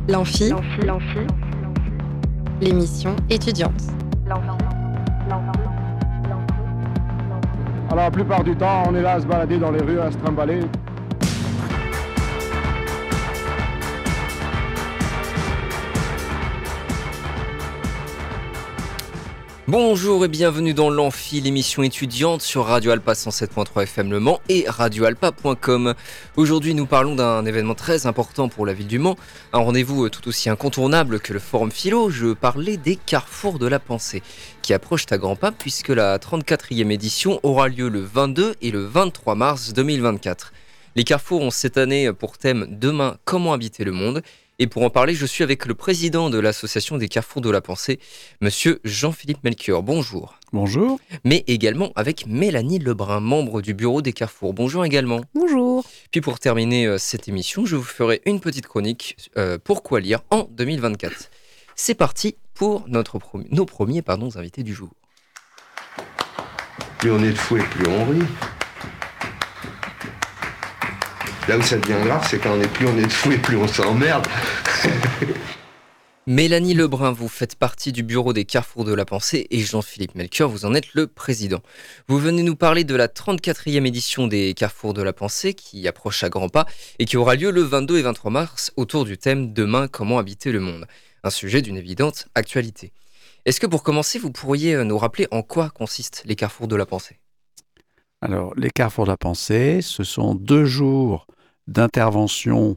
L'Amphi, l'émission étudiante. Alors la plupart du temps, on est là à se balader dans les rues, à se trimballer. Bonjour et bienvenue dans l'Amphi, l'émission étudiante sur Radio Alpa 107.3 FM Le Mans et radioalpa.com. Aujourd'hui, nous parlons d'un événement très important pour la ville du Mans, un rendez-vous tout aussi incontournable que le Forum Philo. Je parlais des Carrefours de la Pensée, qui approchent à grands pas puisque la 34e édition aura lieu le 22 et le 23 mars 2024. Les Carrefours ont cette année pour thème « Demain, comment habiter le monde ?» Et pour en parler, je suis avec le président de l'association des Carrefours de la Pensée, monsieur Jean-Philippe Melchior. Bonjour. Bonjour. Mais également avec Mélanie Lebrun, membre du bureau des Carrefours. Bonjour également. Bonjour. Puis pour terminer cette émission, je vous ferai une petite chronique Pourquoi lire en 2024. C'est parti pour nos premiers invités du jour. Plus on est de fou et plus on rit. Là où ça devient grave, c'est quand plus on est de fou et plus on s'emmerde. Mélanie Lebrun, vous faites partie du bureau des Carrefours de la Pensée et Jean-Philippe Melchior, vous en êtes le président. Vous venez nous parler de la 34e édition des Carrefours de la Pensée qui approche à grands pas et qui aura lieu le 22 et 23 mars autour du thème « Demain, comment habiter le monde ?» Un sujet d'une évidente actualité. Est-ce que pour commencer, vous pourriez nous rappeler en quoi consistent les Carrefours de la Pensée ? Alors, les Carrefours de la Pensée, ce sont 2 jours d'intervention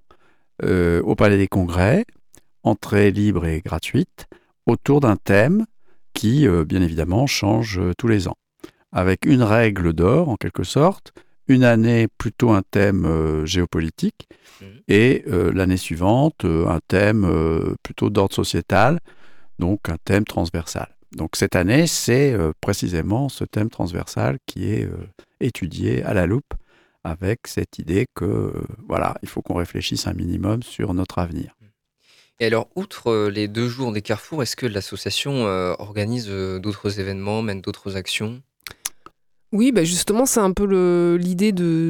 au Palais des Congrès, entrée libre et gratuite, autour d'un thème qui, bien évidemment, change tous les ans. Avec une règle d'or, en quelque sorte, une année plutôt un thème géopolitique, et l'année suivante, un thème plutôt d'ordre sociétal, donc un thème transversal. Donc cette année, c'est précisément ce thème transversal qui est étudié à la loupe, avec cette idée que, il faut qu'on réfléchisse un minimum sur notre avenir. Et alors, outre les 2 jours des Carrefours, est-ce que l'association organise d'autres événements, mène d'autres actions ? Oui, justement, c'est un peu l'idée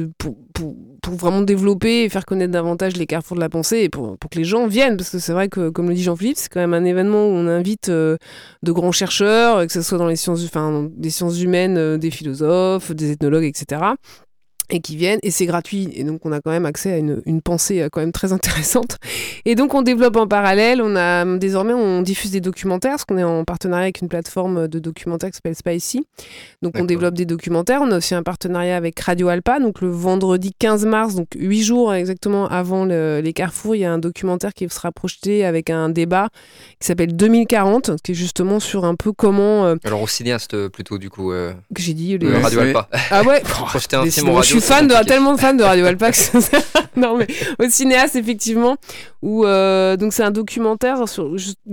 pour vraiment développer et faire connaître davantage les Carrefours de la Pensée et pour que les gens viennent, parce que c'est vrai que, comme le dit Jean-Philippe, c'est quand même un événement où on invite de grands chercheurs, que ce soit dans les sciences humaines, des philosophes, des ethnologues, etc., et qui viennent, et c'est gratuit, et donc on a quand même accès à une pensée quand même très intéressante. Et donc on développe en parallèle, désormais on diffuse des documentaires, parce qu'on est en partenariat avec une plateforme de documentaires qui s'appelle Spicy. Donc D'accord. On développe des documentaires, on a aussi un partenariat avec Radio Alpa, donc le vendredi 15 mars, donc 8 jours exactement avant les Carrefours, il y a un documentaire qui sera projeté avec un débat qui s'appelle 2040, qui est justement sur un peu comment... Alors au cinéaste plutôt du coup... que j'ai dit... Radio Alpa. Ah ouais. Projeter un film en radio. Je suis tellement fan de Radio Alpa que non mais au cinéaste effectivement où donc c'est un documentaire sur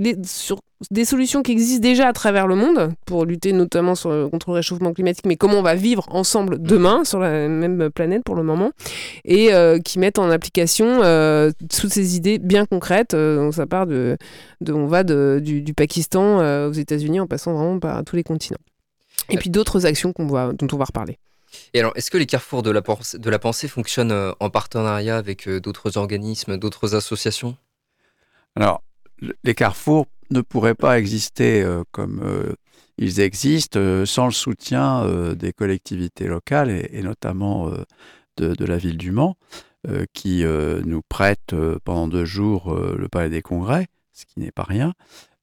des solutions qui existent déjà à travers le monde pour lutter notamment contre le réchauffement climatique, mais comment on va vivre ensemble demain sur la même planète pour le moment, et qui mettent en application toutes ces idées bien concrètes. Donc ça part on va du Pakistan aux États-Unis en passant vraiment par tous les continents. Et puis d'autres actions dont on va reparler. Et alors, est-ce que les Carrefours de la Pensée fonctionnent en partenariat avec d'autres organismes, d'autres associations ? Alors, les Carrefours ne pourraient pas exister comme ils existent sans le soutien des collectivités locales et notamment de la ville du Mans, qui nous prête pendant 2 jours le Palais des Congrès, ce qui n'est pas rien.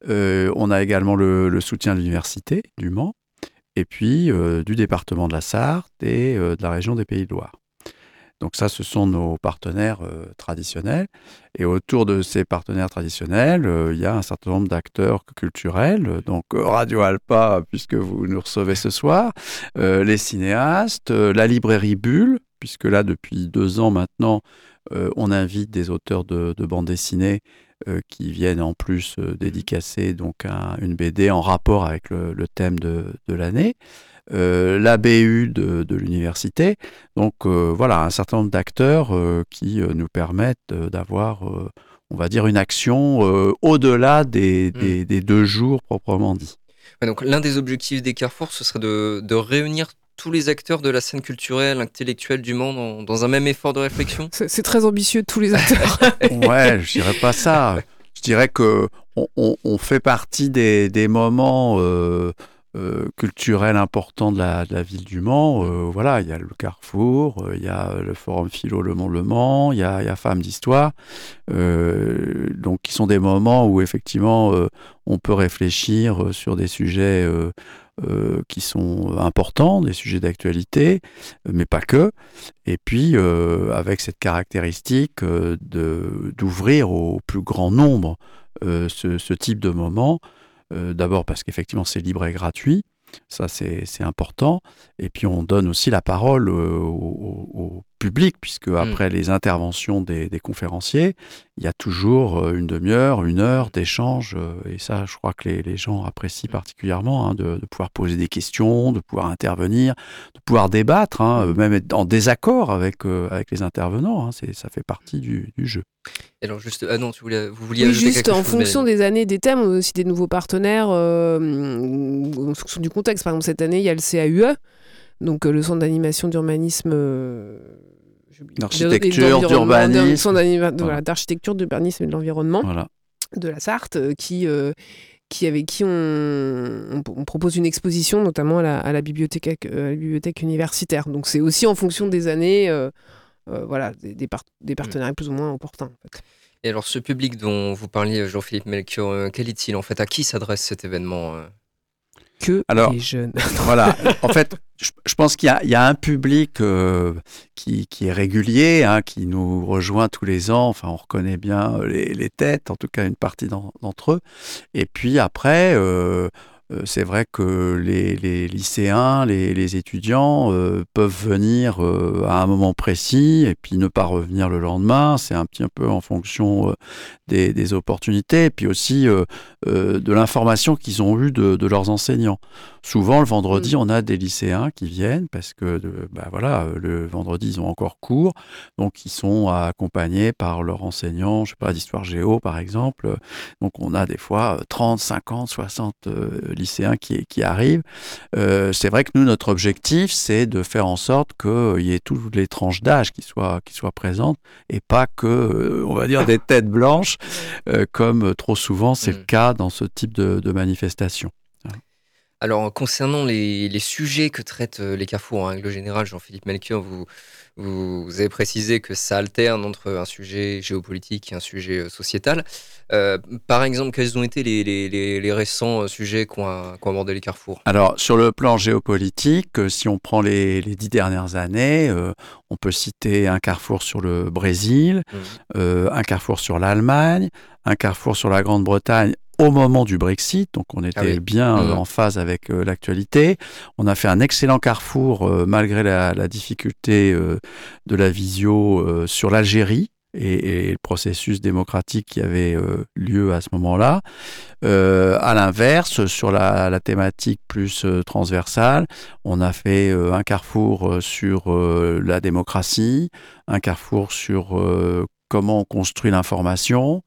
On a également le soutien de l'Université du Mans, et puis du département de la Sarthe et de la région des Pays de Loire. Donc ça, ce sont nos partenaires traditionnels. Et autour de ces partenaires traditionnels, il y a un certain nombre d'acteurs culturels. Donc Radio Alpa, puisque vous nous recevez ce soir, les cinéastes, la librairie Bulle, puisque là, depuis 2 ans maintenant, on invite des auteurs de bandes dessinées qui viennent en plus dédicacer donc une BD en rapport avec le thème de l'année. La BU de l'université. Donc un certain nombre d'acteurs qui nous permettent d'avoir, on va dire, une action au-delà des 2 jours proprement dit. Ouais, donc l'un des objectifs des Carrefours, ce serait de réunir tous les acteurs de la scène culturelle, intellectuelle du monde dans un même effort de réflexion ? C'est très ambitieux, tous les acteurs. Ouais, je dirais pas ça. je dirais que on fait partie des moments culturels importants de la ville du Mans. Voilà, il y a le Carrefour, il y a le Forum Philo Le Mans, il y a Femmes d'Histoire. Donc, qui sont des moments où effectivement on peut réfléchir sur des sujets qui sont importants, des sujets d'actualité, mais pas que. Et puis, avec cette caractéristique d'ouvrir au plus grand nombre ce type de moment. D'abord parce qu'effectivement, c'est libre et gratuit. Ça, c'est important. Et puis, on donne aussi la parole au public, puisque après les interventions des conférenciers, il y a toujours une demi-heure, 1 heure d'échange. Et ça, je crois que les gens apprécient particulièrement, de pouvoir poser des questions, de pouvoir intervenir, de pouvoir débattre, même être en désaccord avec les intervenants. Ça fait partie du jeu. Et alors juste, non, vous vouliez oui, ajouter juste quelque chose, en fonction des années, des thèmes, aussi des nouveaux partenaires, en fonction du contexte. Par exemple, cette année, il y a le CAUE, donc le Centre d'animation d'urbanisme... d'architecture, d'urbanisme. Voilà, d'architecture, d'urbanisme et de l'environnement de la Sarthe, avec qui on propose une exposition, notamment à la bibliothèque universitaire. Donc c'est aussi en fonction des années, des partenaires plus ou moins importants. En fait. Et alors ce public dont vous parliez, Jean-Philippe Melchior, quel est-il en fait? À qui s'adresse cet événement les jeunes. Voilà, en fait, je pense qu'il y a un public qui est régulier, qui nous rejoint tous les ans. Enfin, on reconnaît bien les têtes, en tout cas une partie d'entre eux. Et puis après, c'est vrai que les lycéens, les étudiants peuvent venir à un moment précis et puis ne pas revenir le lendemain. C'est un petit peu en fonction des opportunités et puis aussi de l'information qu'ils ont eue de leurs enseignants. Souvent, le vendredi, on a des lycéens qui viennent parce que le vendredi, ils ont encore cours. Donc, ils sont accompagnés par leurs enseignants, je sais pas, d'histoire géo, par exemple. Donc, on a des fois 30, 50, 60 lycéens qui arrivent. C'est vrai que nous, notre objectif, c'est de faire en sorte qu'il y ait toutes les tranches d'âge qui soient présentes et pas que, on va dire, des têtes blanches, comme trop souvent c'est le cas dans ce type de manifestation. Alors, concernant les sujets que traitent les carrefours, en règle générale, Jean-Philippe Melchior, vous avez précisé que ça alterne entre un sujet géopolitique et un sujet sociétal. Par exemple, quels ont été les récents sujets qu'ont abordé les carrefours? Alors, sur le plan géopolitique, si on prend les 10 dernières années, on peut citer un carrefour sur le Brésil, un carrefour sur l'Allemagne, un carrefour sur la Grande-Bretagne au moment du Brexit, donc on était bien en phase avec l'actualité. On a fait un excellent carrefour, malgré la difficulté de la visio, sur l'Algérie et le processus démocratique qui avait lieu à ce moment-là. À l'inverse, sur la thématique plus transversale, on a fait un carrefour sur la démocratie, un carrefour sur comment on construit l'information,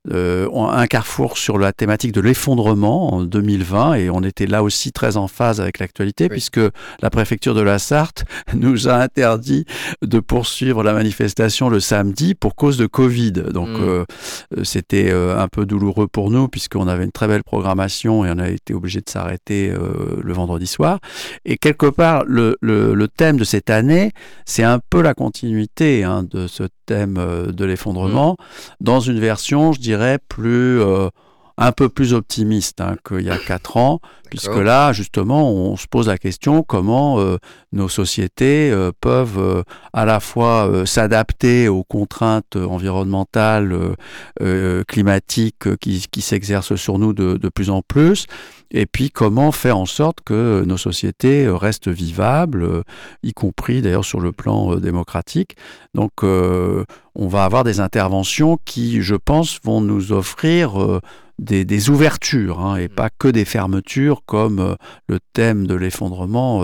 un carrefour sur la thématique de l'effondrement en 2020, et on était là aussi très en phase avec l'actualité, puisque la préfecture de la Sarthe nous a interdit de poursuivre la manifestation le samedi pour cause de Covid. Donc c'était un peu douloureux pour nous, puisqu'on avait une très belle programmation et on a été obligé de s'arrêter le vendredi soir. Et quelque part, le thème de cette année, c'est un peu la continuité de ce thème de l'effondrement, dans une version, je dirais, un peu plus optimiste qu'il y a 4 ans, puisque là, justement, on se pose la question comment nos sociétés peuvent à la fois s'adapter aux contraintes environnementales, climatiques qui s'exercent sur nous de plus en plus, et puis comment faire en sorte que nos sociétés restent vivables, y compris d'ailleurs sur le plan démocratique. Donc on va avoir des interventions qui, je pense, vont nous offrir des ouvertures, et pas que des fermetures comme le thème de l'effondrement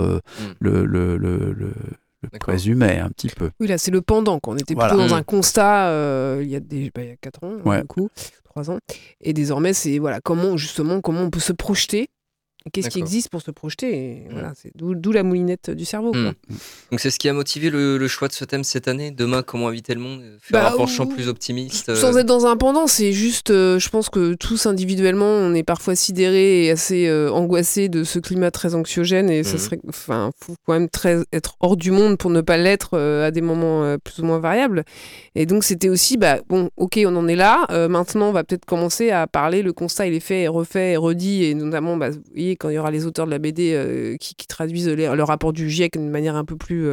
le présumait un petit peu. Oui, là c'est le pendant, on était plutôt dans un constat il y a 4 ans, du coup, 3 ans, et désormais c'est comment on peut se projeter Qu'est-ce qui D'accord. existe pour se projeter et voilà, c'est d'où la moulinette du cerveau. Quoi. Donc c'est ce qui a motivé le choix de ce thème cette année. Demain, comment inviter le monde, faire un penchant plus optimiste. Sans être dans un pendant, c'est juste, je pense que tous individuellement, on est parfois sidérés et assez angoissés de ce climat très anxiogène et ça serait, faut quand même être hors du monde pour ne pas l'être à des moments plus ou moins variables. Et donc c'était aussi, bon, ok, on en est là. Maintenant, on va peut-être commencer à parler. Le constat, il est fait, et refait, et redit, et notamment, vous voyez, quand il y aura les auteurs de la BD qui traduisent le rapport du GIEC d'une manière un peu plus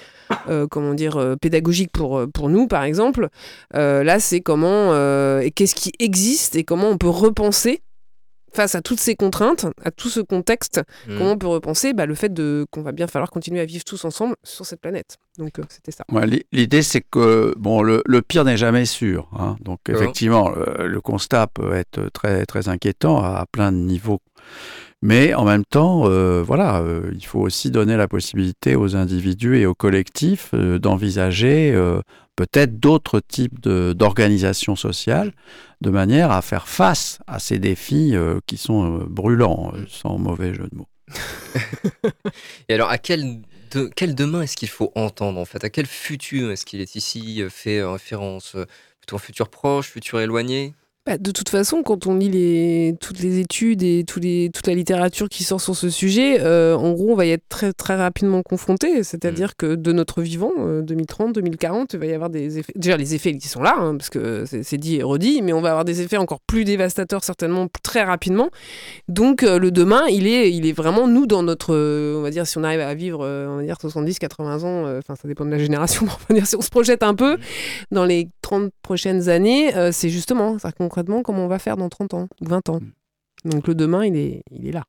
pédagogique pour nous, par exemple. Là, c'est comment et qu'est-ce qui existe et comment on peut repenser face à toutes ces contraintes, à tout ce contexte, comment on peut repenser le fait qu'on va bien falloir continuer à vivre tous ensemble sur cette planète. Donc, c'était ça. Ouais, l'idée, c'est que le pire n'est jamais sûr. Hein. Donc, effectivement, le constat peut être très, très inquiétant à plein de niveaux. Mais en même temps, il faut aussi donner la possibilité aux individus et aux collectifs d'envisager peut-être d'autres types d'organisations sociales, de manière à faire face à ces défis qui sont brûlants, sans mauvais jeu de mots. Et alors, à quel demain est-ce qu'il faut entendre, en fait ? À quel futur est-ce qu'il est ici fait référence ? Plutôt un futur proche, futur éloigné ? De toute façon, quand on lit toutes les études et toute la littérature qui sort sur ce sujet, en gros, on va y être très, très rapidement confronté. C'est-à-dire que de notre vivant, 2030, 2040, il va y avoir des effets. Déjà, les effets qui sont là, hein, parce que c'est dit et redit, mais on va avoir des effets encore plus dévastateurs, certainement, très rapidement. Donc, le demain, il est vraiment, nous, dans notre... on va dire, si on arrive à vivre, 70, 80 ans, ça dépend de la génération, on va dire, si on se projette un peu dans les 30 prochaines années, c'est justement ça. Concrètement, comment on va faire dans 30 ans ou 20 ans. Donc le demain, il est là.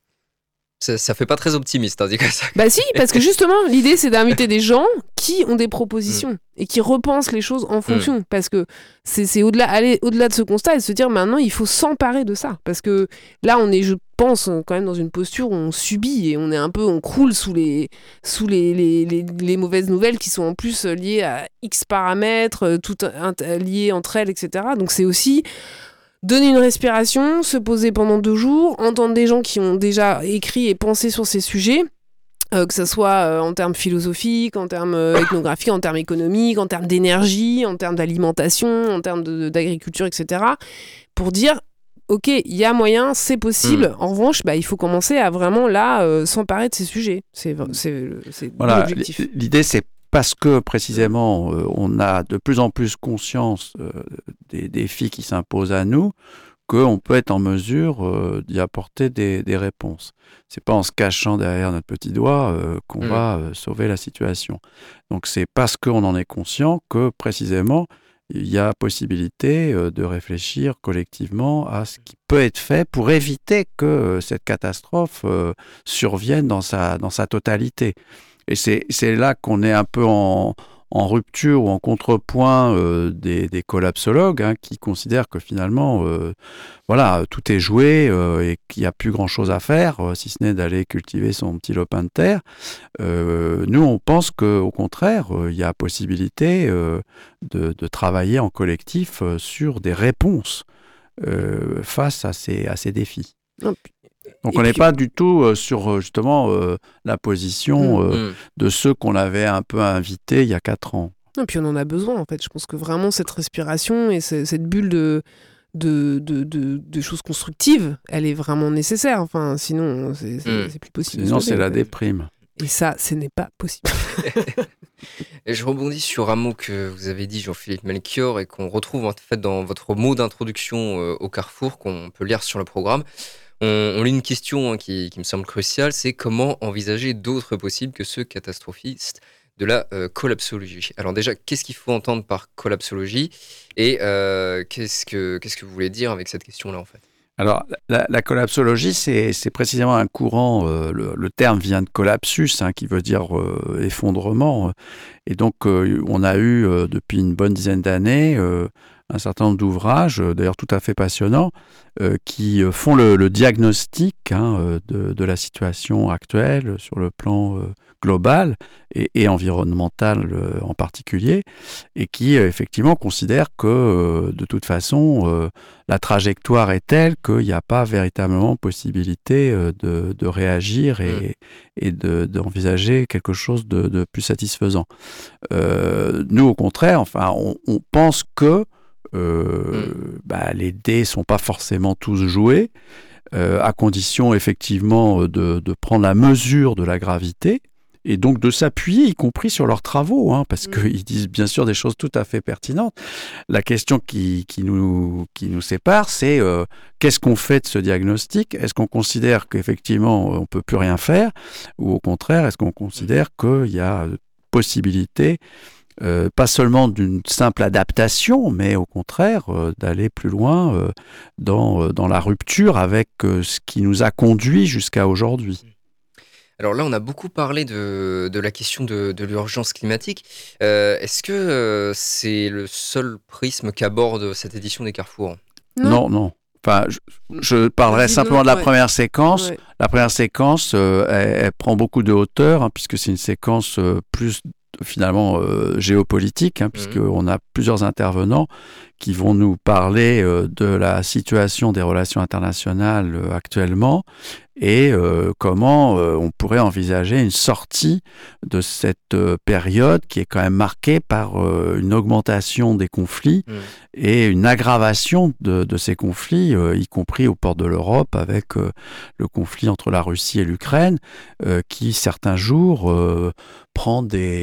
Ça fait pas très optimiste, hein, dit comme ça. Si, parce que justement, l'idée, c'est d'inviter des gens qui ont des propositions et qui repensent les choses en fonction. Parce que c'est aller au-delà de ce constat et de se dire, maintenant, il faut s'emparer de ça. Parce que là, on est, je pense, quand même dans une posture où on subit et on croule sous les mauvaises nouvelles qui sont en plus liées à X paramètres, toutes liées entre elles, etc. Donc c'est aussi... donner une respiration, se poser pendant 2 jours, entendre des gens qui ont déjà écrit et pensé sur ces sujets, que ce soit en termes philosophiques, en termes ethnographiques, en termes économiques, en termes d'énergie, en termes d'alimentation, en termes d'agriculture, etc. Pour dire, ok, il y a moyen, c'est possible. En revanche, il faut commencer à vraiment là s'emparer de ces sujets. C'est l'objectif. L'idée, c'est parce que précisément on a de plus en plus conscience des défis qui s'imposent à nous, qu'on peut être en mesure d'y apporter des réponses. C'est pas en se cachant derrière notre petit doigt qu'on va sauver la situation. Donc c'est parce qu'on en est conscient que précisément il y a possibilité de réfléchir collectivement à ce qui peut être fait pour éviter que cette catastrophe survienne dans sa totalité. Et c'est là qu'on est un peu en rupture ou en contrepoint des collapsologues qui considèrent que finalement, tout est joué et qu'il n'y a plus grand-chose à faire, si ce n'est d'aller cultiver son petit lopin de terre. Nous, on pense qu'au contraire, il y a possibilité de travailler en collectif sur des réponses face à ces défis. Donc on n'est pas du tout sur justement la position de ceux qu'on avait un peu invités il y a 4 ans. Et puis on en a besoin en fait. Je pense que vraiment cette respiration et cette bulle de choses constructives, elle est vraiment nécessaire. Enfin, sinon c'est plus possible. Sinon c'est la déprime. Et ça, ce n'est pas possible. Et je rebondis sur un mot que vous avez dit, Jean-Philippe Melchior, et qu'on retrouve en fait dans votre mot d'introduction au Carrefour, qu'on peut lire sur le programme. On lit une question qui me semble cruciale, c'est comment envisager d'autres possibles que ceux catastrophistes de la collapsologie. Alors déjà, qu'est-ce qu'il faut entendre par collapsologie et qu'est-ce que vous voulez dire avec cette question-là en fait ? Alors, la collapsologie, c'est précisément un courant, le terme vient de collapsus, qui veut dire effondrement. Et donc, on a eu, depuis une bonne dizaine d'années, un certain nombre d'ouvrages, d'ailleurs tout à fait passionnants, qui font le diagnostic de la situation actuelle sur le plan global et environnemental en particulier, et qui effectivement considèrent que de toute façon la trajectoire est telle qu'il n'y a pas véritablement possibilité de réagir et d'envisager quelque chose de plus satisfaisant. Nous, au contraire, enfin, on pense que les dés sont pas forcément tous joués, à condition effectivement de prendre la mesure de la gravité et donc de s'appuyer, y compris sur leurs travaux, parce qu'ils disent bien sûr des choses tout à fait pertinentes. La question qui nous sépare, c'est qu'est-ce qu'on fait de ce diagnostic ? Est-ce qu'on considère qu'effectivement on peut plus rien faire, ou au contraire, est-ce qu'on considère qu'il y a possibilité pas seulement d'une simple adaptation, mais au contraire d'aller plus loin dans la rupture avec ce qui nous a conduit jusqu'à aujourd'hui. Alors là, on a beaucoup parlé de la question de l'urgence climatique. Est-ce que c'est le seul prisme qu'aborde cette édition des Carrefours ? Non. Enfin, je parlerai simplement de la première séquence. Ouais. La première séquence, elle prend beaucoup de hauteur, puisque c'est une séquence plus finalement géopolitique, puisqu'on a plusieurs intervenants qui vont nous parler de la situation des relations internationales actuellement et comment on pourrait envisager une sortie de cette période qui est quand même marquée par une augmentation des conflits et une aggravation de ces conflits, y compris aux portes de l'Europe avec le conflit entre la Russie et l'Ukraine, qui certains jours prend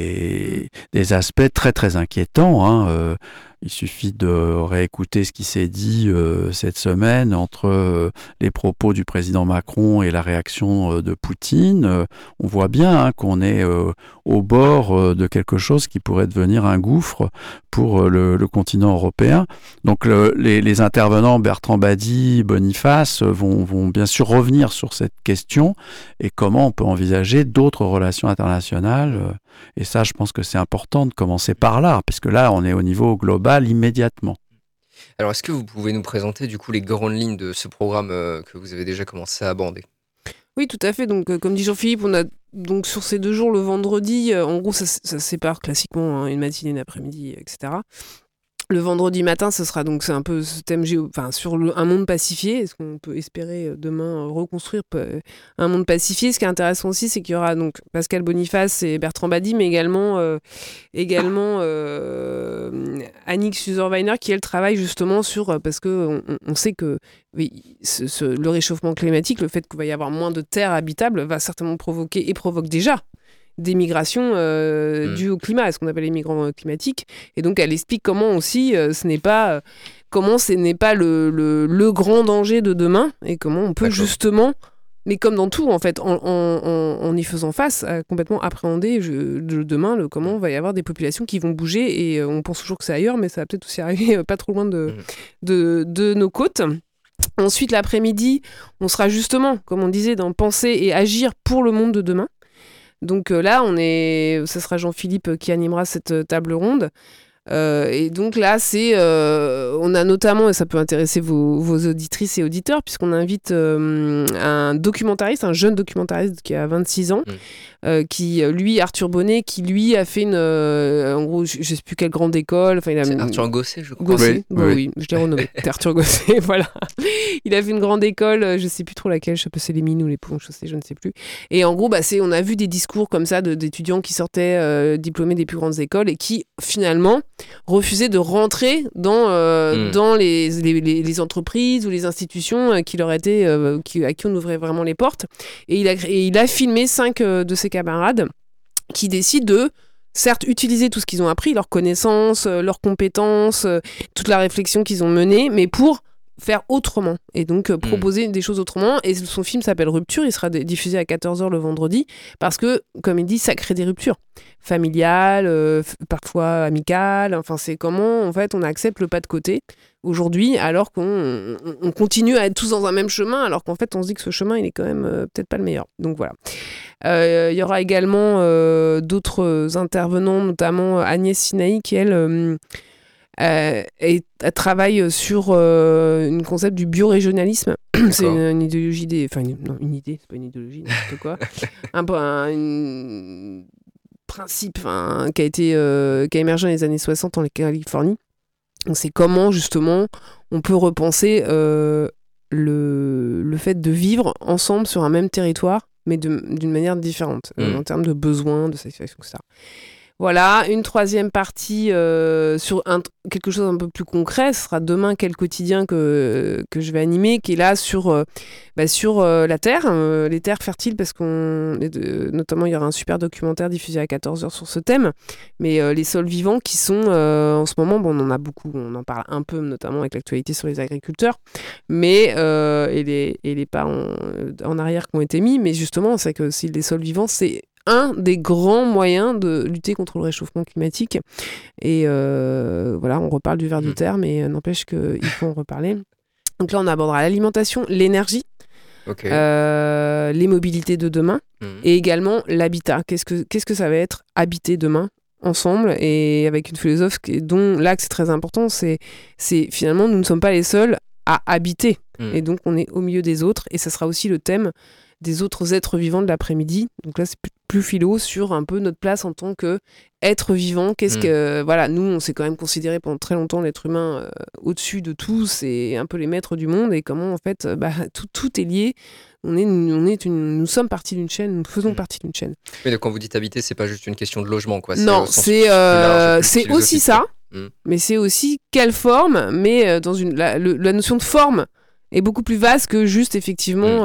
des aspects très très inquiétants. Il suffit de réécouter ce qui s'est dit cette semaine entre les propos du président Macron et la réaction de Poutine. On voit bien qu'on est au bord de quelque chose qui pourrait devenir un gouffre pour le continent européen. Donc les intervenants Bertrand Badi, Boniface vont bien sûr revenir sur cette question et comment on peut envisager d'autres relations internationales. Et ça, je pense que c'est important de commencer par là, parce que là, on est au niveau global immédiatement. Alors, est-ce que vous pouvez nous présenter du coup les grandes lignes de ce programme que vous avez déjà commencé à aborder ? Oui, tout à fait. Donc, comme dit Jean-Philippe, on a donc sur ces 2 jours, le vendredi, en gros, ça sépare classiquement une matinée, une après-midi, etc. Le vendredi matin, c'est un peu ce thème sur un monde pacifié. Est-ce qu'on peut espérer demain reconstruire un monde pacifié ? Ce qui est intéressant aussi, c'est qu'il y aura donc Pascal Boniface et Bertrand Badi, mais également Annick Suser-Weiner qui elle travaille justement sur parce que on sait que le réchauffement climatique, le fait qu'il va y avoir moins de terres habitables, va certainement provoquer et provoque déjà des migrations dues au climat, ce qu'on appelle les migrants climatiques. Et donc, elle explique comment aussi ce n'est pas le grand danger de demain et comment on peut justement, mais comme dans tout en fait, en y faisant face, complètement appréhender demain comment il va y avoir des populations qui vont bouger et on pense toujours que c'est ailleurs, mais ça va peut-être aussi arriver pas trop loin de nos côtes. Ensuite, l'après-midi, on sera justement, comme on disait, dans penser et agir pour le monde de demain. Donc là, ce sera Jean-Philippe qui animera cette table ronde. Et donc là, on a notamment, et ça peut intéresser vos auditrices et auditeurs, puisqu'on invite un documentariste, un jeune documentariste qui a 26 ans, Arthur Bonnet, qui lui a fait en gros, je ne sais plus quelle grande école. C'est Arthur Gosset, je crois. Gosset, oui, je l'ai renommé. C'est Arthur Gosset, voilà. Il a fait une grande école, je ne sais plus trop laquelle, je sais pas si c'est les mines ou les ponts, je ne sais plus. Et en gros, on a vu des discours comme ça d'étudiants qui sortaient diplômés des plus grandes écoles et qui, finalement, refusaient de rentrer dans les entreprises ou les institutions qui leur étaient, à qui on ouvrait vraiment les portes. Et il a filmé 5 de ses camarades qui décident de, certes, utiliser tout ce qu'ils ont appris, leurs connaissances, leurs compétences, toute la réflexion qu'ils ont menée, mais pour faire autrement et donc proposer des choses autrement. Et son film s'appelle Rupture, il sera diffusé à 14h le vendredi parce que, comme il dit, ça crée des ruptures familiales, parfois amicales. Enfin, c'est comment en fait on accepte le pas de côté aujourd'hui alors qu'on continue à être tous dans un même chemin alors qu'en fait on se dit que ce chemin il est quand même peut-être pas le meilleur. Donc voilà. Il y aura également d'autres intervenants, notamment Agnès Sinaï qui elle et elle travaille sur une concept du biorégionalisme. C'est une idéologie une idée, c'est pas une idéologie, n'importe quoi. Un principe qui a émergé dans les années 60 en Californie. Donc c'est comment justement on peut repenser le fait de vivre ensemble sur un même territoire, mais d'une manière différente, en termes de besoins, de satisfaction, etc. Voilà, une troisième partie sur quelque chose un peu plus concret. Ce sera demain Quel quotidien que je vais animer, qui est là sur la Terre, les terres fertiles, parce notamment il y aura un super documentaire diffusé à 14h sur ce thème, mais les sols vivants qui sont en ce moment, on en a beaucoup, on en parle un peu, notamment avec l'actualité sur les agriculteurs, mais et les pas en arrière qui ont été mis, mais justement, c'est que si les sols vivants, c'est un des grands moyens de lutter contre le réchauffement climatique. Et voilà, on reparle du ver de terre, mais n'empêche qu'il faut en reparler. Donc là, on abordera l'alimentation, l'énergie, les mobilités de demain, et également l'habitat. Qu'est-ce que ça va être habiter demain ensemble, et avec une philosophe dont l'axe est très important, c'est finalement, nous ne sommes pas les seuls à habiter. Et donc, on est au milieu des autres, et ça sera aussi le thème des autres êtres vivants de l'après-midi. Donc là, c'est plus philo sur un peu notre place en tant qu'être vivant. Voilà, nous, on s'est quand même considéré pendant très longtemps l'être humain au-dessus de tous et un peu les maîtres du monde, et comment, en fait, tout est lié. Nous sommes partie d'une chaîne, nous faisons partie d'une chaîne. Mais donc, quand vous dites habiter, c'est pas juste une question de logement, quoi. Non, c'est aussi ça, mais c'est aussi quelle forme, mais dans la notion de forme est beaucoup plus vaste que juste, effectivement,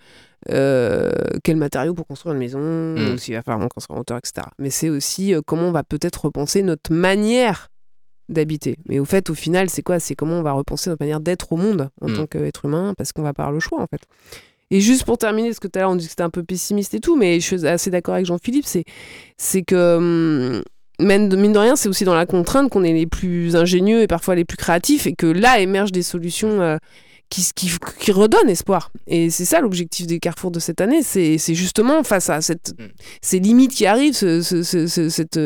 quel matériau pour construire une maison, ou s'il va falloir construire en hauteur, etc. Mais c'est aussi comment on va peut-être repenser notre manière d'habiter. Mais au final, c'est quoi ? C'est comment on va repenser notre manière d'être au monde en tant qu'être humain, parce qu'on va pas avoir le choix, en fait. Et juste pour terminer, parce que tout à l'heure on dit que c'était un peu pessimiste et tout, mais je suis assez d'accord avec Jean-Philippe, c'est que mine de rien, c'est aussi dans la contrainte qu'on est les plus ingénieux et parfois les plus créatifs, et que là émergent des solutions qui redonne espoir. Et c'est ça l'objectif des Carrefours de cette année, c'est justement face à ces limites qui arrivent, cette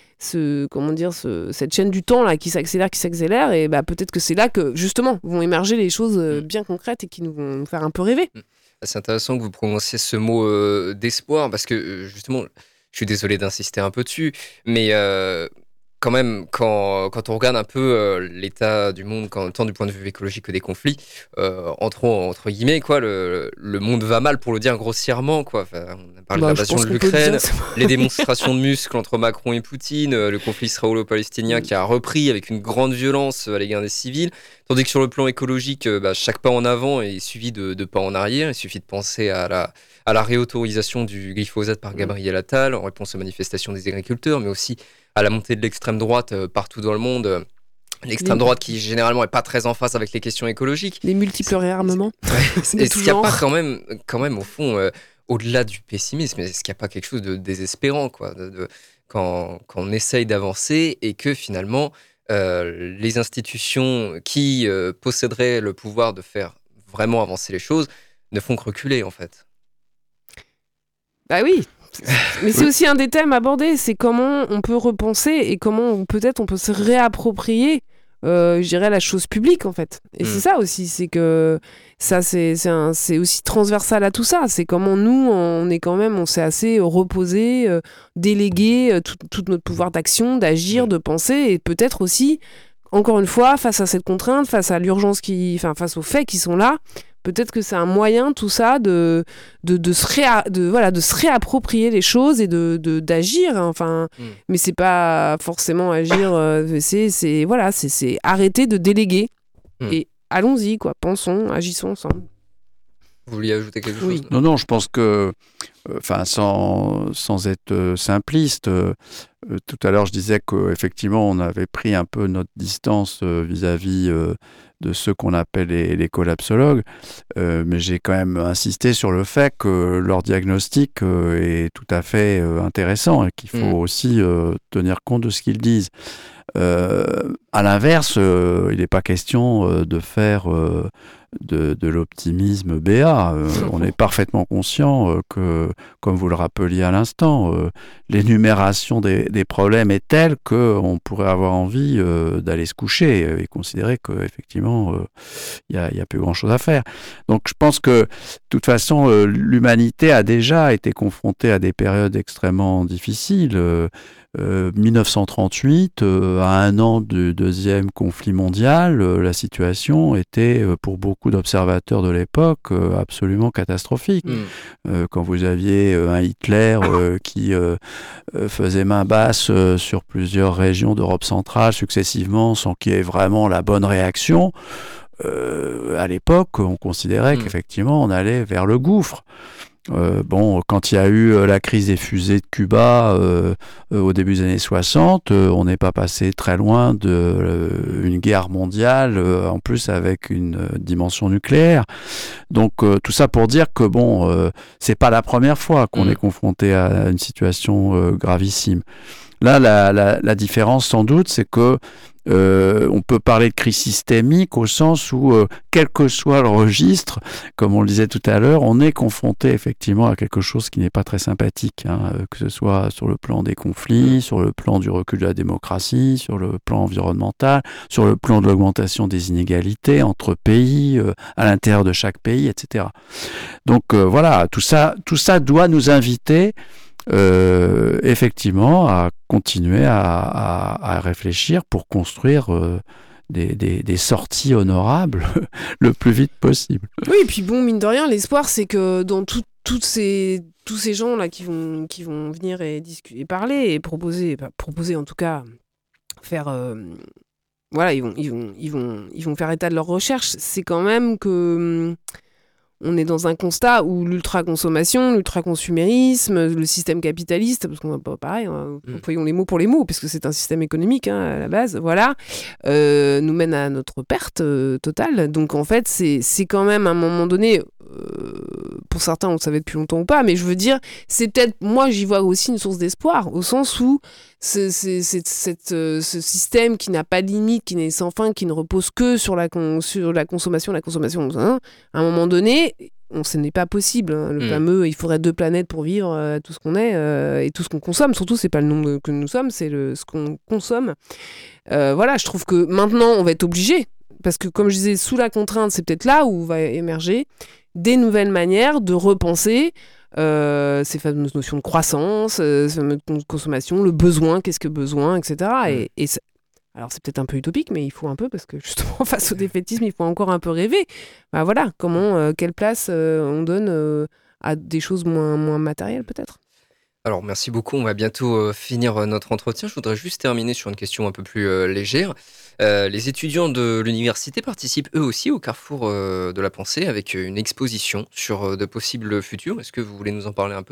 chaîne du temps là qui s'accélère, et peut-être que c'est là que justement vont émerger les choses bien concrètes et qui nous vont nous faire un peu rêver. C'est intéressant que vous prononciez ce mot d'espoir, parce que justement, je suis désolé d'insister un peu dessus, mais quand même, quand on regarde un peu l'état du monde, tant du point de vue écologique que des conflits, entre guillemets, quoi, le monde va mal, pour le dire grossièrement, quoi. Enfin, on a parlé de l'invasion de l'Ukraine, les démonstrations de muscles entre Macron et Poutine, le conflit israélo-palestinien qui a repris avec une grande violence à l'égard des civils, tandis que sur le plan écologique, chaque pas en avant est suivi de pas en arrière. Il suffit de penser à la réautorisation du glyphosate par Gabriel Attal en réponse aux manifestations des agriculteurs, mais aussi à la montée de l'extrême droite partout dans le monde. L'extrême droite qui généralement n'est pas très en phase avec les questions écologiques. Les multiples réarmements. Est-ce qu'il n'y a pas quand même au fond, au-delà du pessimisme, est-ce qu'il n'y a pas quelque chose de désespérant, quoi, quand on essaye d'avancer et que finalement les institutions qui posséderaient le pouvoir de faire vraiment avancer les choses ne font que reculer, en fait. Bah oui. Mais c'est aussi un des thèmes abordés, c'est comment on peut repenser et comment peut-être on peut se réapproprier, je dirais, la chose publique, en fait. Et c'est ça aussi, c'est que ça, c'est aussi transversal à tout ça. C'est comment nous, on s'est assez reposé, délégué tout notre pouvoir d'action, d'agir, de penser, et peut-être aussi, encore une fois, face à cette contrainte, face à l'urgence face aux faits qui sont là, peut-être que c'est un moyen, tout ça, de se réapproprier les choses et d'agir. Enfin, mais c'est pas forcément agir. C'est arrêter de déléguer et allons-y, quoi. Pensons, agissons ensemble. Vous vouliez ajouter quelque chose ? Non, je pense que, sans être simpliste, tout à l'heure je disais qu'effectivement on avait pris un peu notre distance vis-à-vis de ceux qu'on appelle les collapsologues, mais j'ai quand même insisté sur le fait que leur diagnostic est tout à fait intéressant et qu'il faut aussi tenir compte de ce qu'ils disent. À l'inverse, il n'est pas question de faire de l'optimisme béat. On est parfaitement conscient que, comme vous le rappeliez à l'instant, l'énumération des problèmes est telle qu'on pourrait avoir envie d'aller se coucher et considérer qu'effectivement, il n'y a plus grand-chose à faire. Donc je pense que, de toute façon, l'humanité a déjà été confrontée à des périodes extrêmement difficiles. 1938, à un an du deuxième conflit mondial, la situation était, pour beaucoup d'observateurs de l'époque, absolument catastrophique. Quand vous aviez un Hitler qui faisait main basse sur plusieurs régions d'Europe centrale successivement, sans qu'il y ait vraiment la bonne réaction, à l'époque, on considérait qu'effectivement, on allait vers le gouffre. Quand il y a eu la crise des fusées de Cuba au début des années 60, on n'est pas passé très loin d'une guerre mondiale, en plus avec une dimension nucléaire. Donc tout ça pour dire que c'est pas la première fois qu'on est confronté à une situation gravissime. Là, la différence sans doute, c'est que on peut parler de crise systémique au sens où, quel que soit le registre, comme on le disait tout à l'heure, on est confronté effectivement à quelque chose qui n'est pas très sympathique, que ce soit sur le plan des conflits, sur le plan du recul de la démocratie, sur le plan environnemental, sur le plan de l'augmentation des inégalités entre pays, à l'intérieur de chaque pays, etc. Donc voilà, tout ça doit nous inviter effectivement à continuer à réfléchir pour construire des sorties honorables le plus vite possible. Oui, et puis mine de rien, l'espoir, c'est que dans tous ces gens-là qui vont venir et discuter, et parler et proposer en tout cas, faire... voilà, ils vont faire état de leurs recherches. C'est quand même que... on est dans un constat où l'ultra-consommation, l'ultra-consumérisme, le système capitaliste, parce qu'on va pas pareil, employons les mots pour les mots, puisque c'est un système économique à la base, voilà, nous mène à notre perte totale. Donc en fait, c'est quand même à un moment donné, pour certains on le savait depuis longtemps ou pas, mais je veux dire, c'est peut-être, moi j'y vois aussi une source d'espoir, au sens où ce système qui n'a pas de limite, qui n'est sans fin, qui ne repose que sur la consommation, à un moment donné, ce n'est pas possible. Le fameux, il faudrait 2 planètes pour vivre, tout ce qu'on est et tout ce qu'on consomme. Surtout, c'est pas le nombre que nous sommes, c'est ce qu'on consomme. Voilà, je trouve que maintenant, on va être obligé, parce que comme je disais, sous la contrainte, c'est peut-être là où va émerger des nouvelles manières de repenser ces fameuses notions de croissance, ces fameuses consommation, le besoin, qu'est-ce que besoin, etc. Alors c'est peut-être un peu utopique, mais il faut un peu, parce que justement face au défaitisme, il faut encore un peu rêver. Bah voilà, quelle place on donne à des choses moins matérielles peut-être. Alors merci beaucoup, on va bientôt finir notre entretien. Je voudrais juste terminer sur une question un peu plus légère. Les étudiants de l'université participent eux aussi au Carrefour de la Pensée avec une exposition sur de possibles futurs. Est-ce que vous voulez nous en parler un peu ?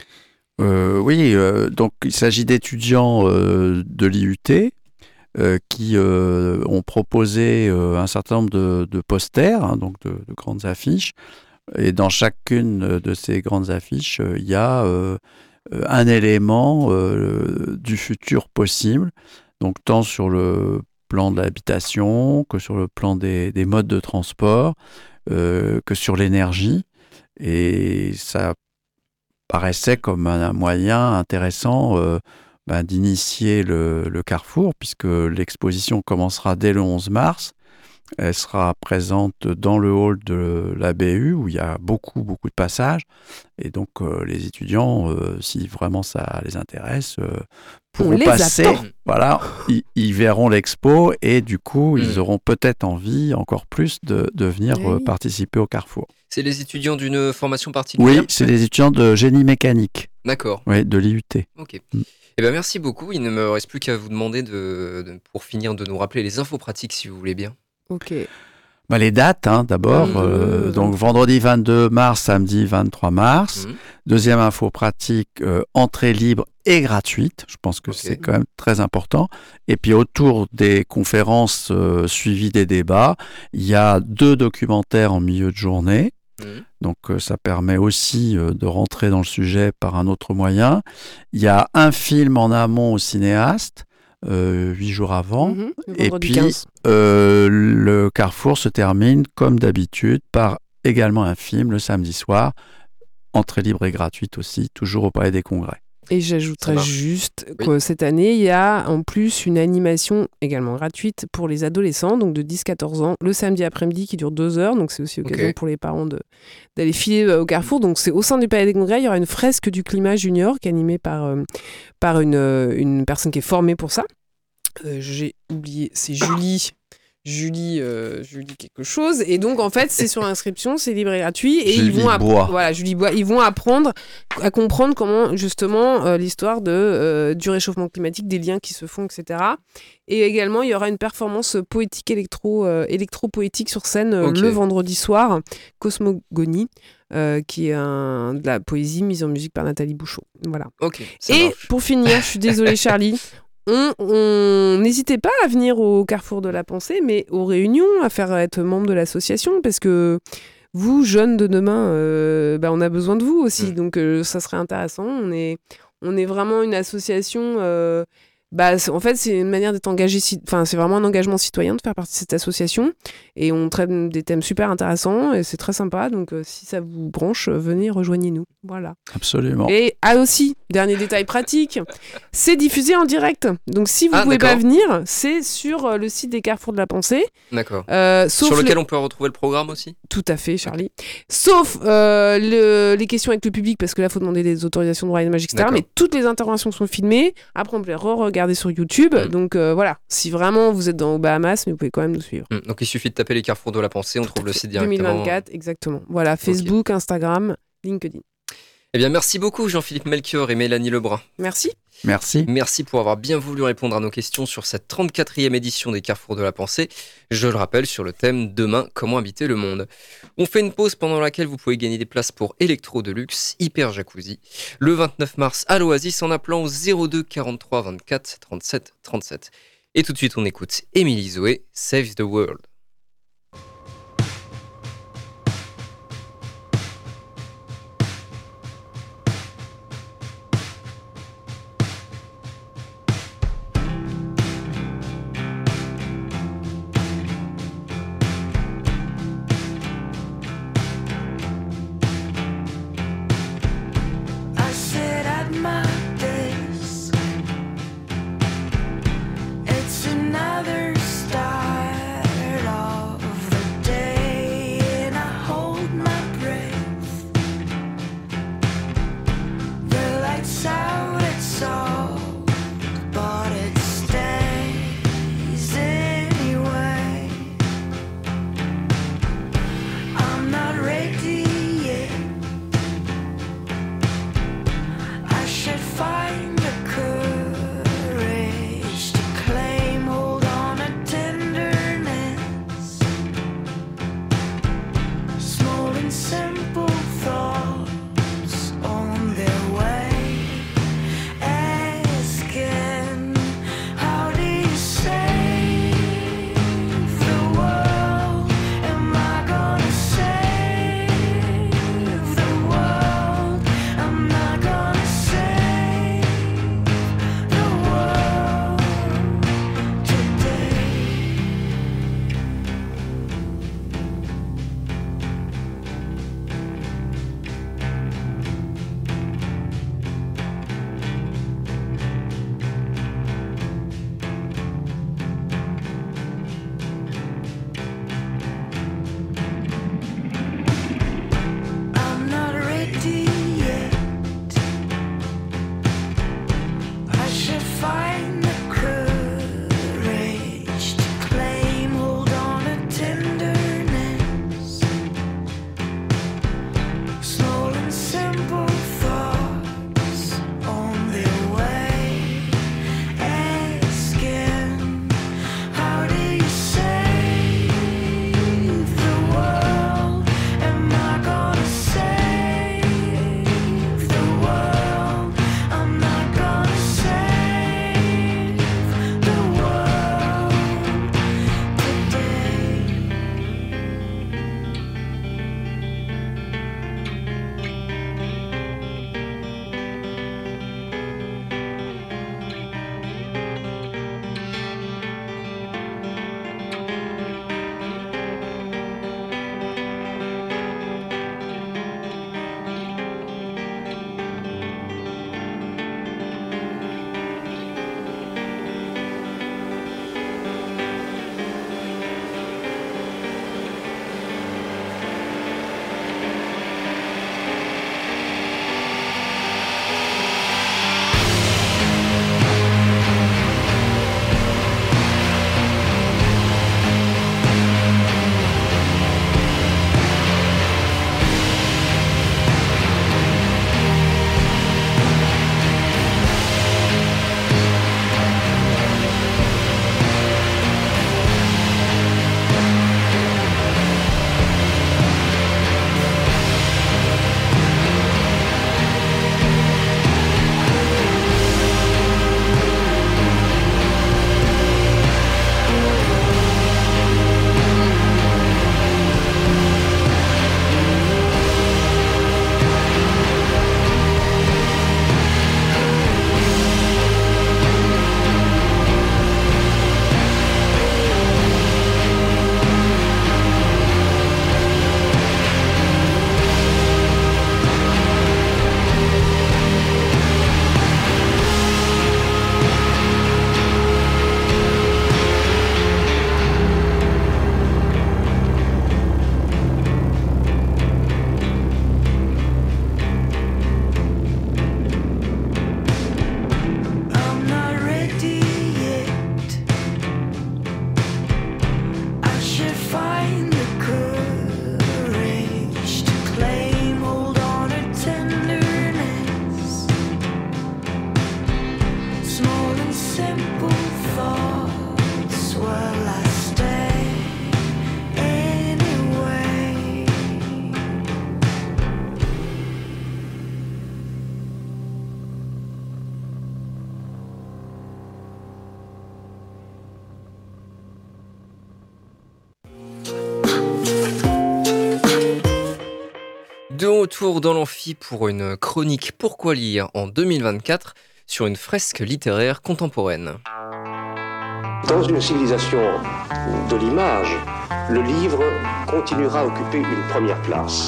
Oui, donc il s'agit d'étudiants de l'IUT qui ont proposé un certain nombre de posters, donc de grandes affiches. Et dans chacune de ces grandes affiches, il y a un élément du futur possible, donc tant sur le plan de l'habitation que sur le plan des modes de transport, que sur l'énergie. Et ça paraissait comme un moyen intéressant d'initier le Carrefour, puisque l'exposition commencera dès le 11 mars. Elle sera présente dans le hall de la BU où il y a beaucoup de passages. Et donc, les étudiants, si vraiment ça les intéresse, pourront passer. Voilà, ils verront l'expo et du coup, ils auront peut-être envie encore plus de venir participer au Carrefour. C'est les étudiants d'une formation particulière ? Oui, c'est les étudiants de génie mécanique. D'accord. Oui, de l'IUT. Ok. Eh bien, merci beaucoup. Il ne me reste plus qu'à vous demander, pour finir, de nous rappeler les infos pratiques, si vous voulez bien. Ok. Les dates, d'abord. Donc, vendredi 22 mars, samedi 23 mars. Deuxième info pratique, entrée libre et gratuite. Je pense que c'est quand même très important. Et puis, autour des conférences suivies des débats, il y a 2 documentaires en milieu de journée. Donc, ça permet aussi de rentrer dans le sujet par un autre moyen. Il y a un film en amont au cinéaste, 8 jours avant. Le Et vendredi puis, 15. le carrefour se termine, comme d'habitude, par également un film le samedi soir. Entrée libre et gratuite aussi, toujours au Palais des Congrès. Et j'ajouterais Ça marche. juste Oui. que cette année, il y a en plus une animation également gratuite pour les adolescents, donc de 10-14 ans, le samedi après-midi qui dure 2 heures. Donc c'est aussi l'occasion Ok. pour les parents d'aller filer au carrefour. Donc c'est au sein du Palais des Congrès, il y aura une fresque du climat junior qui est animée par une personne qui est formée pour ça. J'ai oublié, c'est Julie quelque chose. Et donc, en fait, c'est sur inscription, c'est libre et gratuit. Et Julie Bois. Voilà, Julie Bois. Ils vont apprendre à comprendre comment, justement, l'histoire du réchauffement climatique, des liens qui se font, etc. Et également, il y aura une performance poétique électro-poétique sur scène Ok. le vendredi soir, Cosmogonie, qui est de la poésie mise en musique par Nathalie Bouchot. Voilà. Ok, ça Et marche. pour finir, je suis désolée Charlie, on n'hésitait pas à venir au Carrefour de la Pensée, mais aux réunions, à être membre de l'association, parce que vous, jeunes de demain, on a besoin de vous aussi, donc ça serait intéressant. On est vraiment une association... en fait, c'est une manière d'être engagé, c'est vraiment un engagement citoyen de faire partie de cette association, et on traite des thèmes super intéressants, et c'est très sympa, donc si ça vous branche, venez, rejoignez-nous. Voilà. Absolument. Et aussi, dernier détail pratique, c'est diffusé en direct. Donc si vous Ah, pouvez pas d'accord. venir, c'est sur le site des Carrefours de la Pensée. D'accord. Sauf Sur lequel on peut retrouver le programme aussi. Tout à fait, Charlie. Sauf les questions avec le public, parce que là, il faut demander des autorisations de droit et d'image, etc. D'accord. Mais toutes les interventions sont filmées. Après, on peut les re-regarder sur YouTube. Donc voilà, si vraiment vous êtes aux Bahamas, mais vous pouvez quand même nous suivre. Donc il suffit de taper les Carrefours de la Pensée, on trouve le site directement. 2024, exactement. Voilà, Facebook, Instagram, LinkedIn. Eh bien, merci beaucoup Jean-Philippe Melchior et Mélanie Lebrun. Merci. Merci. Merci pour avoir bien voulu répondre à nos questions sur cette 34e édition des Carrefours de la Pensée. Je le rappelle, sur le thème Demain, comment habiter le monde. On fait une pause pendant laquelle vous pouvez gagner des places pour Electro Deluxe, Hyper Jacuzzi, le 29 mars à l'Oasis en appelant au 02 43 24 37 37. Et tout de suite, on écoute Émilie Zoé, Save the World. I sit at my desk. It's another start De retour dans l'amphi pour une chronique Pourquoi lire en 2024 sur une fresque littéraire contemporaine. Dans une civilisation de l'image, le livre continuera à occuper une première place.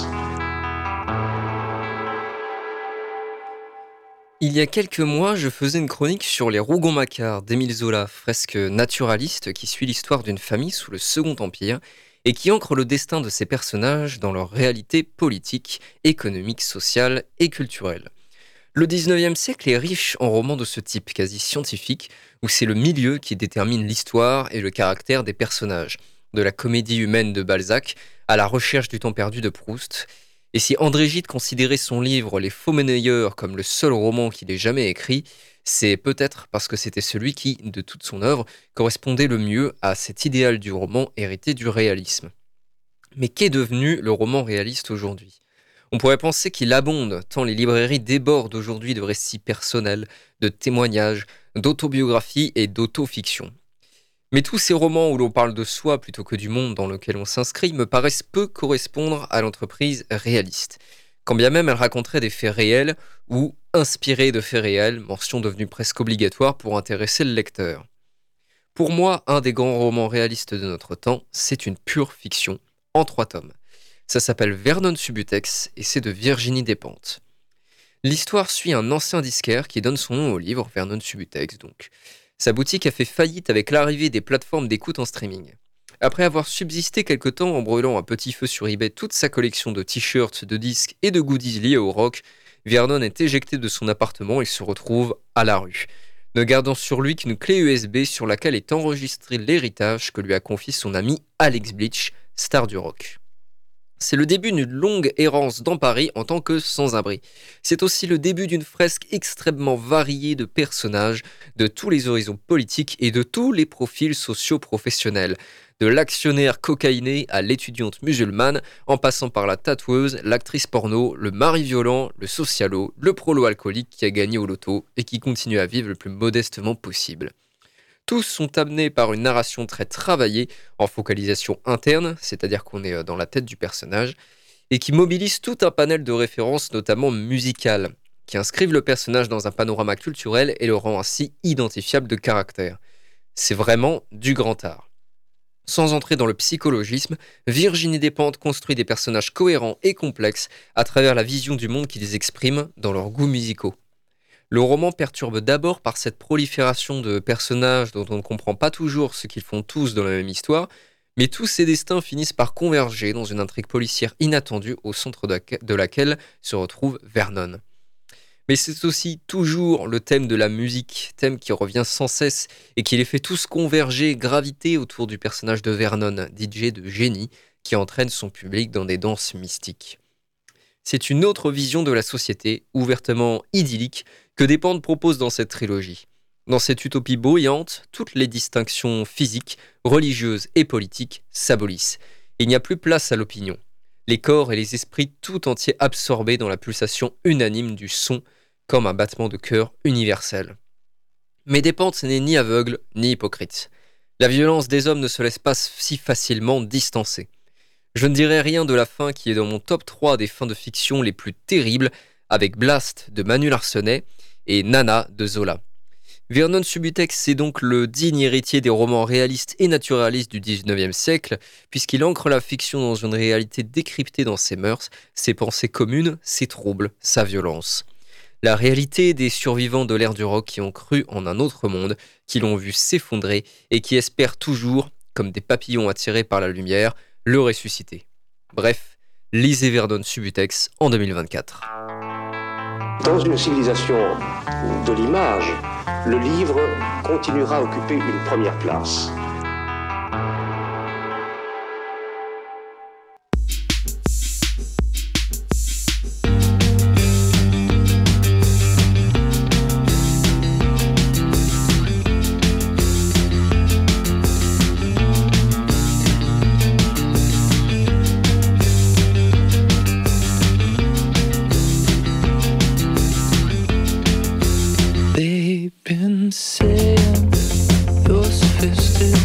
Il y a quelques mois, je faisais une chronique sur Les Rougon-Macquart d'Émile Zola, fresque naturaliste qui suit l'histoire d'une famille sous le Second Empire et qui ancre le destin de ses personnages dans leur réalité politique, économique, sociale et culturelle. Le 19e siècle est riche en romans de ce type, quasi scientifique, où c'est le milieu qui détermine l'histoire et le caractère des personnages, de la comédie humaine de Balzac à la recherche du temps perdu de Proust. Et si André Gide considérait son livre Les Faux-monnayeurs comme le seul roman qu'il ait jamais écrit, c'est peut-être parce que c'était celui qui, de toute son œuvre, correspondait le mieux à cet idéal du roman hérité du réalisme. Mais qu'est devenu le roman réaliste aujourd'hui ? On pourrait penser qu'il abonde, tant les librairies débordent aujourd'hui de récits personnels, de témoignages, d'autobiographies et d'autofiction. Mais tous ces romans où l'on parle de soi plutôt que du monde dans lequel on s'inscrit me paraissent peu correspondre à l'entreprise réaliste. Quand bien même elle raconterait des faits réels ou inspirés de faits réels, mention devenue presque obligatoire pour intéresser le lecteur. Pour moi, un des grands romans réalistes de notre temps, c'est une pure fiction, en 3 tomes. Ça s'appelle Vernon Subutex et c'est de Virginie Despentes. L'histoire suit un ancien disquaire qui donne son nom au livre, Vernon Subutex donc. Sa boutique a fait faillite avec l'arrivée des plateformes d'écoute en streaming. Après avoir subsisté quelque temps en brûlant à petit feu sur eBay toute sa collection de t-shirts, de disques et de goodies liés au rock, Vernon est éjecté de son appartement et se retrouve à la rue, ne gardant sur lui qu'une clé USB sur laquelle est enregistré l'héritage que lui a confié son ami Alex Bleach, star du rock. C'est le début d'une longue errance dans Paris en tant que sans-abri. C'est aussi le début d'une fresque extrêmement variée de personnages, de tous les horizons politiques et de tous les profils socio-professionnels. De l'actionnaire cocaïné à l'étudiante musulmane, en passant par la tatoueuse, l'actrice porno, le mari violent, le socialo, le prolo alcoolique qui a gagné au loto et qui continue à vivre le plus modestement possible. Tous sont amenés par une narration très travaillée, en focalisation interne, c'est-à-dire qu'on est dans la tête du personnage, et qui mobilise tout un panel de références, notamment musicales, qui inscrivent le personnage dans un panorama culturel et le rend ainsi identifiable de caractère. C'est vraiment du grand art. Sans entrer dans le psychologisme, Virginie Despentes construit des personnages cohérents et complexes à travers la vision du monde qu'ils expriment dans leurs goûts musicaux. Le roman perturbe d'abord par cette prolifération de personnages dont on ne comprend pas toujours ce qu'ils font tous dans la même histoire, mais tous ces destins finissent par converger dans une intrigue policière inattendue au centre de laquelle se retrouve Vernon. Mais c'est aussi toujours le thème de la musique, thème qui revient sans cesse et qui les fait tous converger, graviter autour du personnage de Vernon, DJ de génie, qui entraîne son public dans des danses mystiques. C'est une autre vision de la société, ouvertement idyllique, que Despentes propose dans cette trilogie. Dans cette utopie bruyante, toutes les distinctions physiques, religieuses et politiques s'abolissent. Il n'y a plus place à l'opinion. Les corps et les esprits tout entiers absorbés dans la pulsation unanime du son, comme un battement de cœur universel. Mais Despentes n'est ni aveugle ni hypocrite. La violence des hommes ne se laisse pas si facilement distancer. Je ne dirai rien de la fin qui est dans mon top 3 des fins de fiction les plus terribles, avec Blast de Manu Larsenet et Nana de Zola. Vernon Subutex, c'est donc le digne héritier des romans réalistes et naturalistes du 19e siècle, puisqu'il ancre la fiction dans une réalité décryptée dans ses mœurs, ses pensées communes, ses troubles, sa violence. La réalité des survivants de l'ère du rock qui ont cru en un autre monde, qui l'ont vu s'effondrer et qui espèrent toujours, comme des papillons attirés par la lumière, le ressusciter. Bref, lisez Vernon Subutex en 2024. Dans une civilisation de l'image, le livre continuera à occuper une première place. They've been saying you're sophisticated.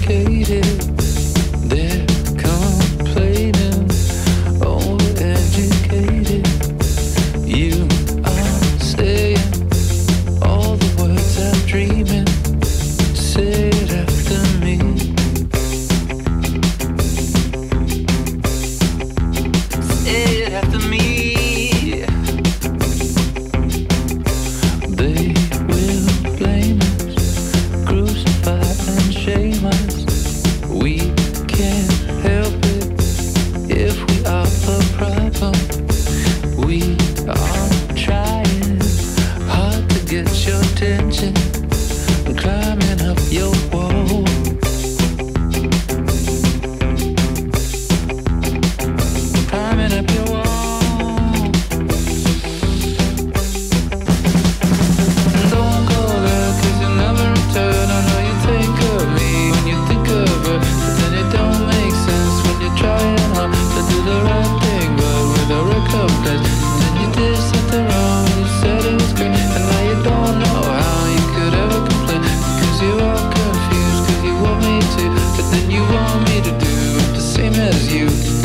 after me. They will blame us, crucify and shame us. We can't help it if we are the problem. We are trying hard to get your attention, climbing up your wall. Climbing up your wall. Don't go there, 'cause you'll never return. I know you think of me when you think of her, but then it don't make sense when you're trying hard to do the right thing, but with a recompense. And then you did something wrong, you said it was great, and now you don't know how you could ever complain, because you're all confused, 'cause you want me to, but then you want me to do the same as you.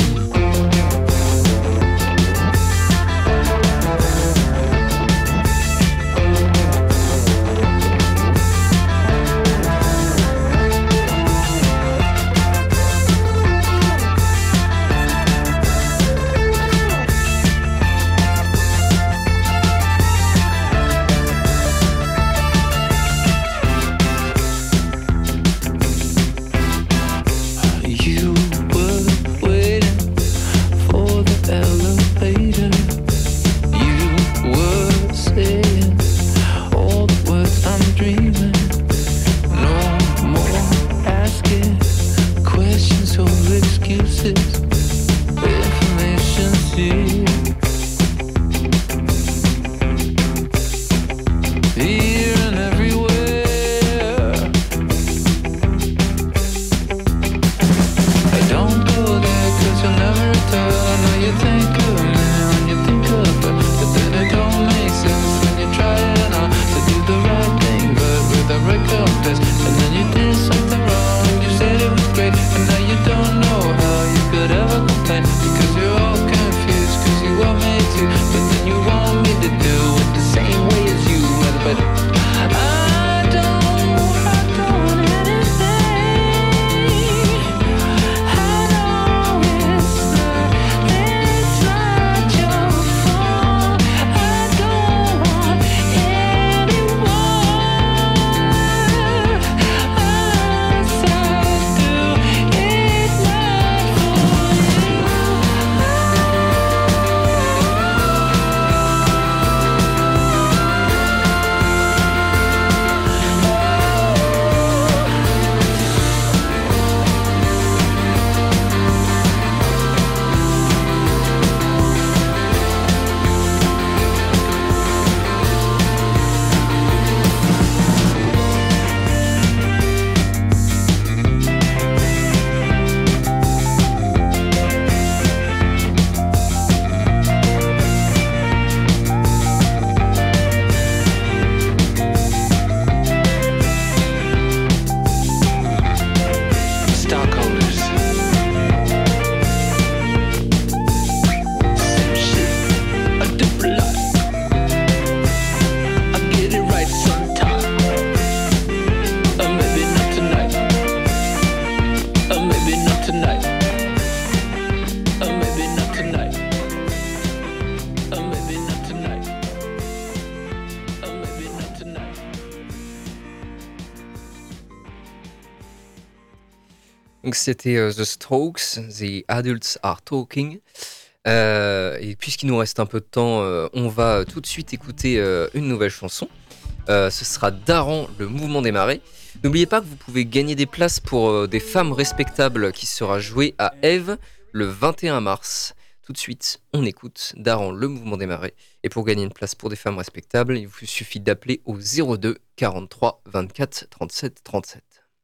You were waiting for the elevator. You were saying all the words I'm dreaming. No more asking questions or excuses. Information's here. Here and everywhere. Don't go there, 'cause you'll never return. I know you think of me when you think of her, but then it don't make sense when you're trying hard to do the right thing, but with a recompense. And then you did something wrong, you said it was great, and now you don't know how you could ever complain, because you're all confused, 'cause you want me to, but then you want me to do it the same way as you. But I don't anything. I know it's not your fault. I don't want anyone else to do it not for you. Stockholders. Same shit, a different life. I get it right sometime. Maybe not tonight. Maybe not tonight. Maybe not tonight. Maybe not tonight. Maybe not tonight. Donc c'était The Strokes, The Adults Are Talking. Et puisqu'il nous reste un peu de temps, on va tout de suite écouter une nouvelle chanson. Ce sera Daran, le mouvement des marées. N'oubliez pas que vous pouvez gagner des places pour Des femmes respectables qui sera joué à Ève le 21 mars. Tout de suite, on écoute Daran, le mouvement des marées. Et pour gagner une place pour Des femmes respectables, il vous suffit d'appeler au 02 43 24 37 37.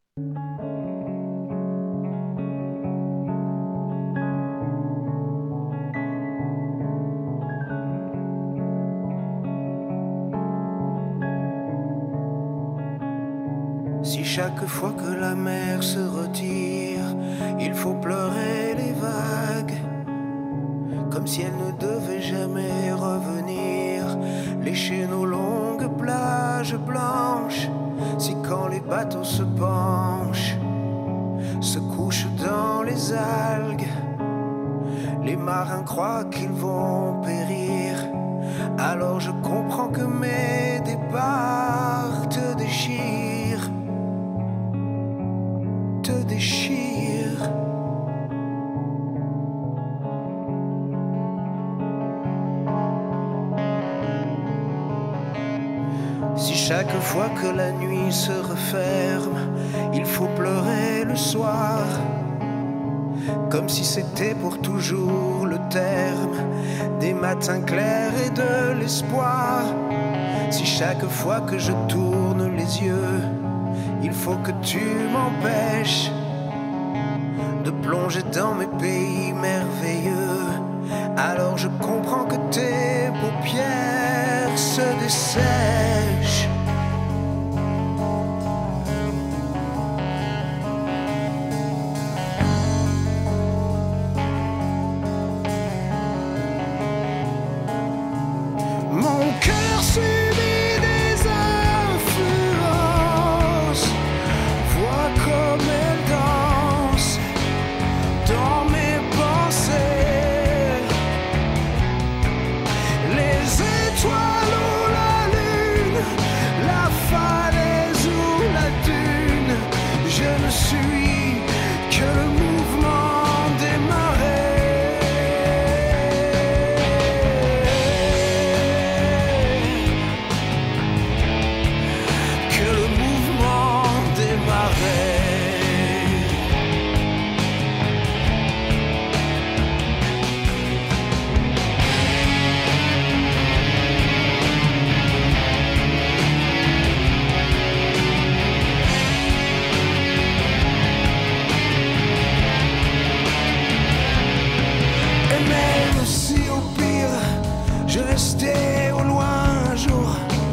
Si chaque fois que la mer se retire, il faut pleurer les vagues, comme si elles ne devaient jamais revenir, lécher nos longues plages blanches. Si quand les bateaux se penchent, se couchent dans les algues, Les marins croient qu'ils vont périr. Alors je comprends que mes départs te déchirent. Te déchirent. Si chaque fois que la nuit se referme, il faut pleurer le soir, comme si c'était pour toujours le terme des matins clairs et de l'espoir. Si chaque fois que je tourne les yeux, il faut que tu m'empêches de plonger dans mes pays merveilleux, alors je comprends que tes paupières se dessèchent. Mon cœur subit des influences, vois comme elle danse dans mes pensées. Les étoiles ou la lune, la falaise ou la dune, je ne suis que le mouvement des marées. Que le mouvement des marées. Et même si au pire je restais au loin un jour,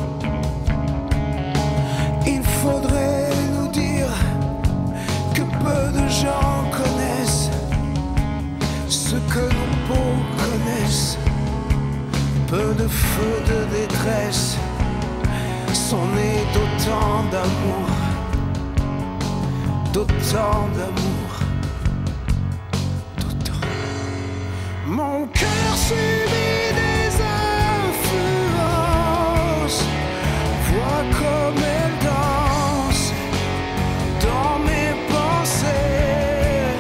il faudrait nous dire que peu de gens connaissent ce que nos peaux connaissent. Peu de feux de détresse sont nés d'autant d'amour, d'autant d'amour, d'autant. Mon cœur subit des influences, vois comme elle danse dans mes pensées.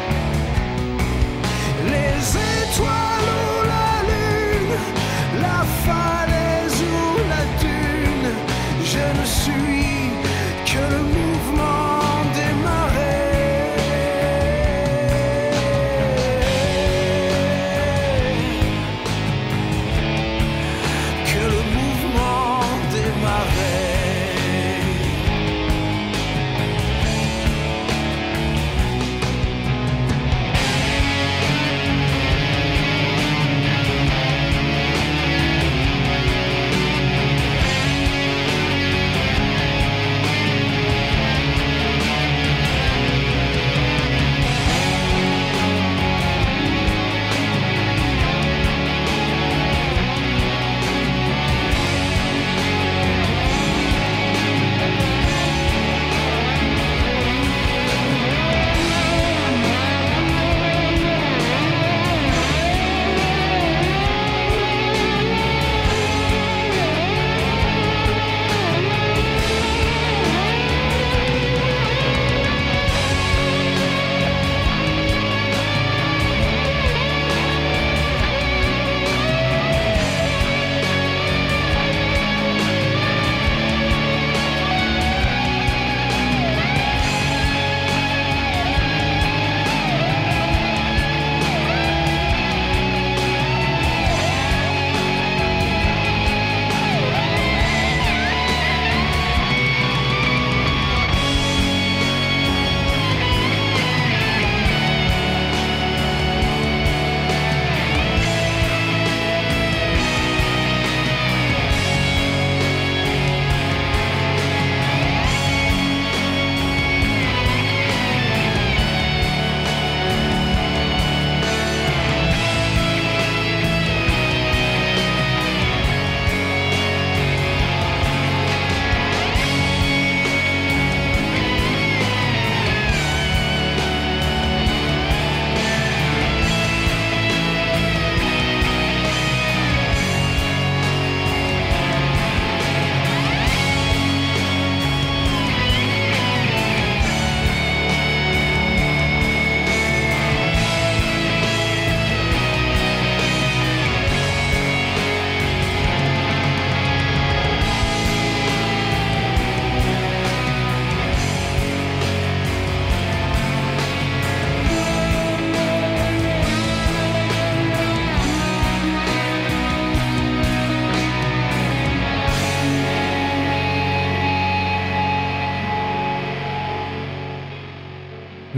Les étoiles ou la lune, la falaise ou la dune, je ne suis que le mouvement des marées.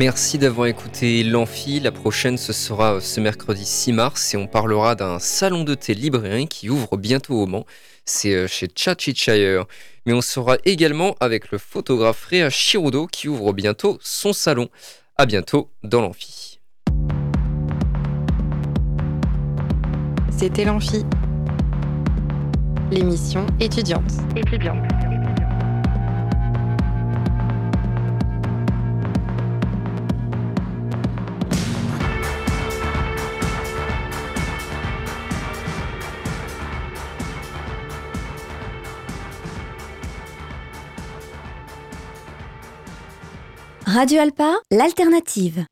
Merci d'avoir écouté l'Amphi. La prochaine, ce sera ce mercredi 6 mars et on parlera d'un salon de thé librairie qui ouvre bientôt au Mans. C'est chez Churchillshire. Mais on sera également avec le photographe Réa Chirudo qui ouvre bientôt son salon. À bientôt dans l'Amphi. C'était l'Amphi, l'émission étudiante. Radio Alpa, l'alternative.